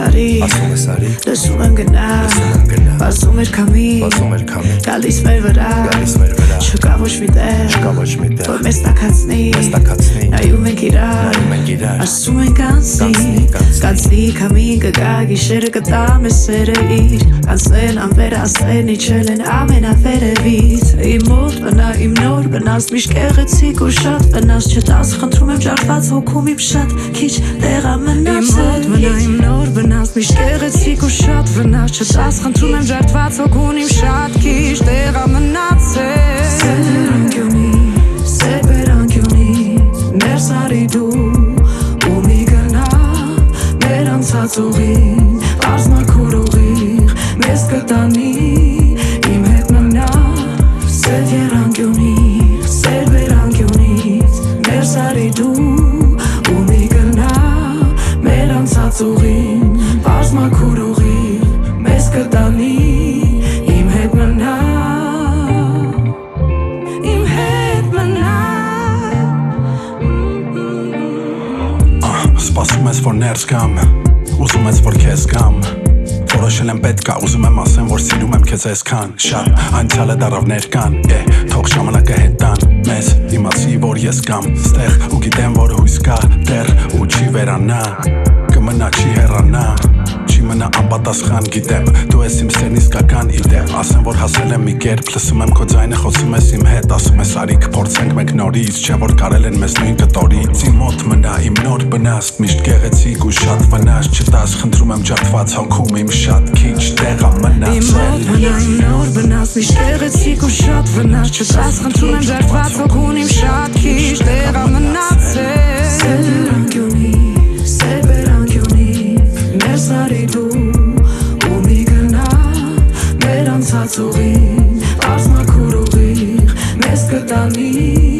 Ասում լսում եմ գնալ Բացում էր քամին Գալիս մեր վրա Չկա ոչ մի տեղ Որ մեզ տաքացնի Նայում ենք իրար Ասում ենք Կանցնի քամին կգա Գիշերը կտա մեզ սերը իր Կանցեն անվերացնեն իջել են ամենավերևից Իմ մոտ բնա իմ նոր բնաս Միշտ գեղեցիկ ու շատ բնաս Չտաս խնդրում եմ ջարդված հոգում իմ շատ Քիչ տեղա մնացել Իմ մոտ բնա իմ նոր բնաս Միշտ գեղեցիկ ու շատ բնաս Չտաս խնդրում եմ ջարդված հոգում իմ շատ Քիչ տեղա մնացել Սեր բերանկյունի Ներս արի դու ու մի գնա Մեր անցած ուղին Պարզ մաքուր ուղիղ Մեզ կտանի Իմ հետ մնա Սեր երանկյունի Սեր բերանկյունից Ներս արի դու ու մի գնա Մեր անցած ուղին Պարզ մաքուր ուղիղ Մեզ կտանի Իմ հետ մնա Սպասում ես, որ ներս գամ Ուզում ես, որ քեզ գամ Որոշել եմ պետքա Ուզում եմ ասեմ, որ սիրում եմ քեզ այսքան Շատ անցյալը դարավ ներկան Թող ժամանակը հետան Մեզ իմացի, որ ես կամ Ստեղ ու գիտեմ, որ հույս կա Դեռ ու չի վերանա Կմնա չի հեռանա Չի մնա անպատասխան գիտեմ Դու ես իմ սերն իսկական իդեմ Ասեմ, որ հասել եմ մի կերպ Լսում եմ քո ձայնը, խոսում ես իմ հետ Ասում ես արի կփորձենք մենք նորից Չէ որ կարել են մեզ նույն կտորից Իմ մոտ մնա իմ նոր բնաստ Միշտ գեղեցիկ ու շատ վնաս Չտաս խնդրում եմ ջարդված հոգում իմ շատ Քիչ տեղա մնացել Իմ մոտ մնա իմ նոր բնաստ Միշտ գեղեցիկ ու շատ վնաս Չտաս խնդրում եմ ջարդված հոգում իմ շատ Քիչ տեղա մնացել Սեր բերանկյունի Սեր բերանկյունի Ներս արի դու ու մի գնա Մեր անցած ուղին Պարզ մաքուր ուղիղ Մեզ կտանի